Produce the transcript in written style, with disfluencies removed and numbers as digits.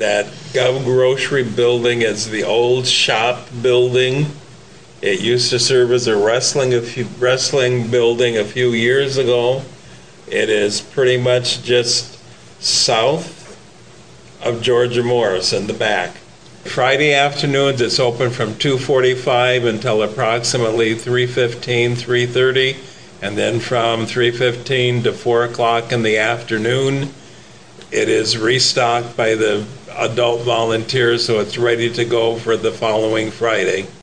That Gov Grocery building is the old shop building. It used to serve as a wrestling building a few years ago. It is pretty much just south of Georgia Morris in the back. Friday afternoons, it's open from 2:45 until approximately 3:15, 3:30, and then from 3:15 to 4 o'clock in the afternoon, it is restocked by the adult volunteers, so it's ready to go for the following Friday.